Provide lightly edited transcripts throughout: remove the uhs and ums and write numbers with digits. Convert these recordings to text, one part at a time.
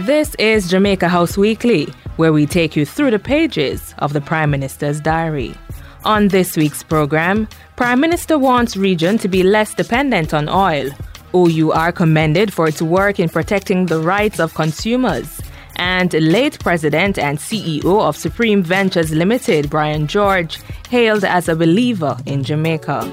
This is Jamaica House Weekly, where we take you through the pages of the Prime Minister's diary. On this week's program, Prime Minister wants region to be less dependent on oil. OUR commended for its work in protecting the rights of consumers. And late President and CEO of Supreme Ventures Limited, Brian George, hailed as a believer in Jamaica.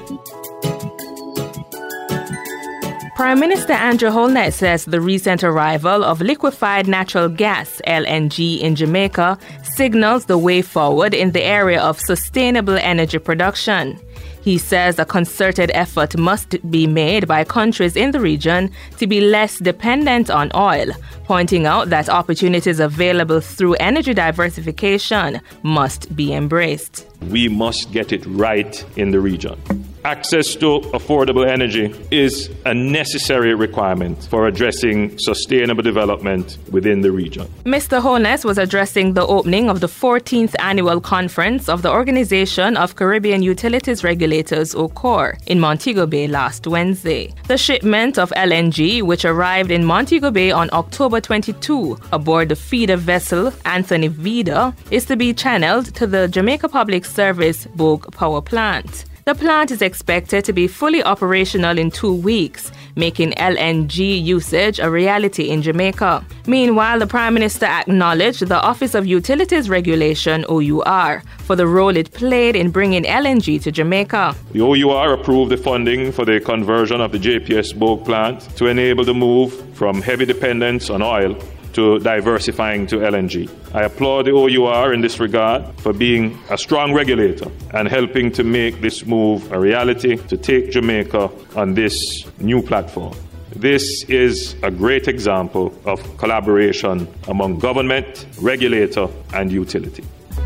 Prime Minister Andrew Holness says the recent arrival of liquefied natural gas, LNG, in Jamaica signals the way forward in the area of sustainable energy production. He says a concerted effort must be made by countries in the region to be less dependent on oil, pointing out that opportunities available through energy diversification must be embraced. We must get it right in the region. Access to affordable energy is a necessary requirement for addressing sustainable development within the region. Mr. Holness was addressing the opening of the 14th annual conference of the Organization of Caribbean Utilities Regulators, OCOR, in Montego Bay last Wednesday. The shipment of LNG, which arrived in Montego Bay on October 22 aboard the feeder vessel Anthony Vida, is to be channeled to the Jamaica Public Service Bogue Power Plant. The plant is expected to be fully operational in 2 weeks, making LNG usage a reality in Jamaica. Meanwhile, the Prime Minister acknowledged the Office of Utilities Regulation, OUR, for the role it played in bringing LNG to Jamaica. The OUR approved the funding for the conversion of the JPS Bogue plant to enable the move from heavy dependence on oil to diversifying to LNG. I applaud the OUR in this regard for being a strong regulator and helping to make this move a reality to take Jamaica on this new platform. This is a great example of collaboration among government, regulator, and utility.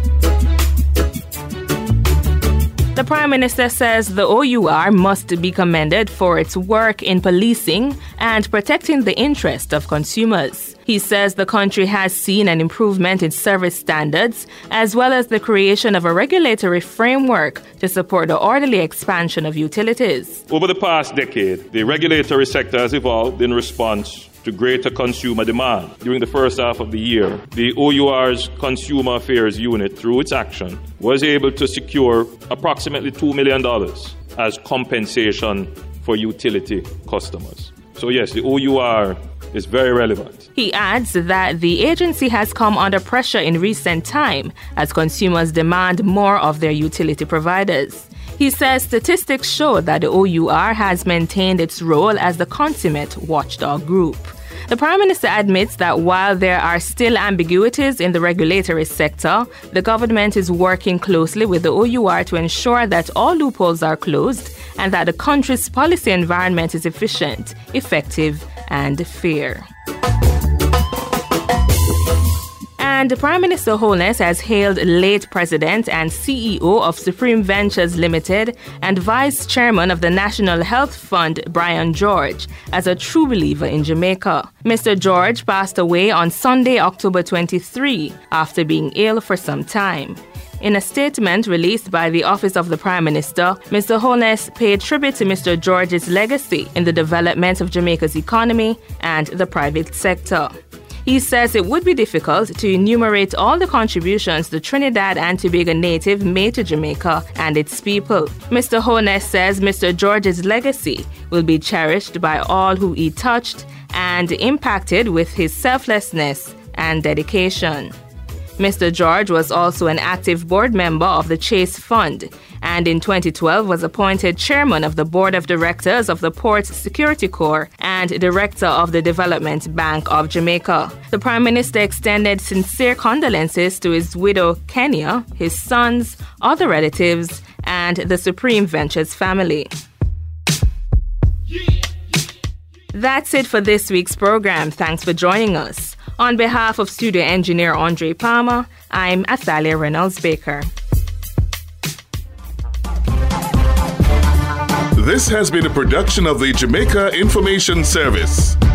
The Prime Minister says the OUR must be commended for its work in policing and protecting the interest of consumers. He says the country has seen an improvement in service standards as well as the creation of a regulatory framework to support the orderly expansion of utilities. Over the past decade, the regulatory sector has evolved in response to greater consumer demand. During the first half of the year, the OUR's Consumer Affairs Unit, through its action, was able to secure approximately $2 million as compensation for utility customers. So yes, the OUR is very relevant. He adds that the agency has come under pressure in recent time as consumers demand more of their utility providers. He says statistics show that the OUR has maintained its role as the consummate watchdog group. The Prime Minister admits that while there are still ambiguities in the regulatory sector, the government is working closely with the OUR to ensure that all loopholes are closed and that the country's policy environment is efficient, effective, and fair. And Prime Minister Holness has hailed late President and CEO of Supreme Ventures Limited and Vice Chairman of the National Health Fund, Brian George, as a true believer in Jamaica. Mr. George passed away on Sunday, October 23, after being ill for some time. In a statement released by the Office of the Prime Minister, Mr. Holness paid tribute to Mr. George's legacy in the development of Jamaica's economy and the private sector. He says it would be difficult to enumerate all the contributions the Trinidad and Tobago native made to Jamaica and its people. Mr. Holness says Mr. George's legacy will be cherished by all who he touched and impacted with his selflessness and dedication. Mr. George was also an active board member of the Chase Fund and in 2012 was appointed chairman of the board of directors of the Port Security Corps and director of the Development Bank of Jamaica. The Prime Minister extended sincere condolences to his widow Kenya, his sons, other relatives, and the Supreme Ventures family. That's it for this week's program. Thanks for joining us. On behalf of studio engineer Andre Palmer, I'm Athalia Reynolds-Baker. This has been a production of the Jamaica Information Service.